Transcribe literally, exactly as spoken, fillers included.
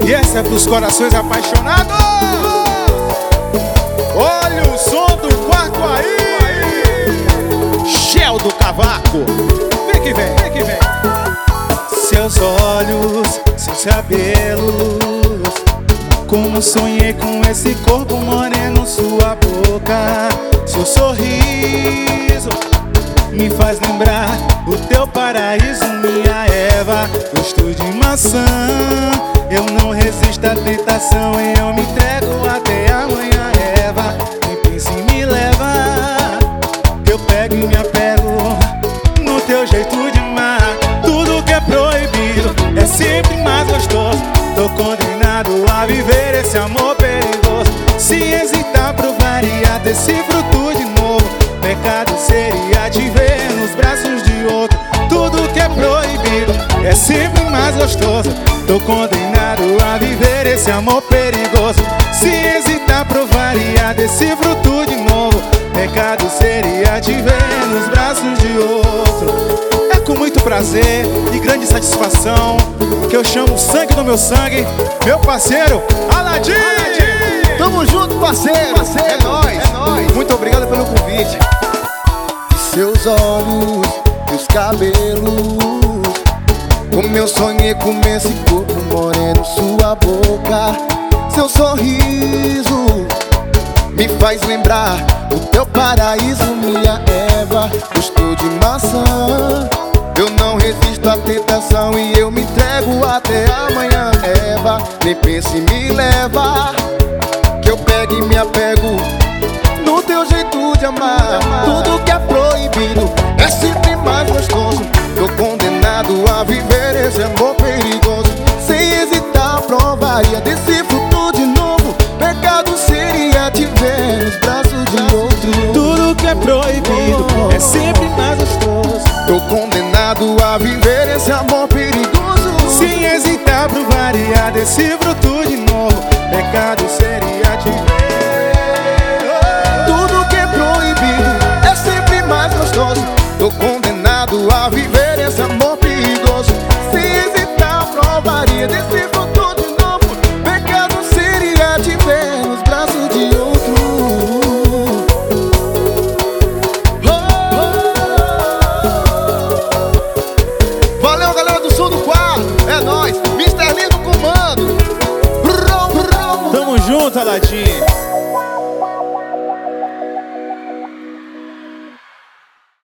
E essa é pros corações apaixonados. Olha o som do quarto aí. Shell do cavaco. Vem que vem, vem que vem. Seus olhos, seus cabelos, como sonhei com esse corpo moreno, sua boca, seu sorriso me faz lembrar o teu paraíso, minha Eva. Gosto de maçã, eu não resisto à tentação e eu me entrego até amanhã, Eva. Nem pense em me levar, que eu pego e me apego no teu jeito de amar. Tudo que é proibido é sempre mais gostoso. Tô condenado a viver esse amor perigoso. Se hesitar, provaria desse fruto de novo. Pecado seria te ver nos braços de outro. Tudo que é proibido é sempre mais gostoso. Tô condenado a viver esse amor perigoso. Se hesitar, provaria desse fruto de novo. Pecado seria te ver nos braços de outro. É com muito prazer e grande satisfação que eu chamo o sangue do meu sangue, meu parceiro Aladim. Tamo junto, parceiro, parceiro. É nóis, é nóis. Muito obrigado pelo convite. Seus olhos, teus cabelos, como eu sonhei com esse corpo moreno, sua boca, seu sorriso me faz lembrar o teu paraíso, minha Eva. Gostou de maçã, eu não resisto à tentação e eu me entrego até amanhã, Eva. Nem pense em me levar, que eu pego e me apego no teu jeito de amar. Tudo que é proibido é sempre mais gostoso. Tô condenado a viver esse amor perigoso. Sem hesitar, provaria desse fruto de novo. Pecado seria te ver nos braços de outro. Tudo que é proibido é sempre mais gostoso. Tô condenado a viver esse amor perigoso. Sem hesitar, provaria desse fruto de novo. Pecado seria te ver. Tudo que é proibido é sempre mais gostoso. Tô condenado a viver esse amor perigoso. Sem hesitar, provaria desse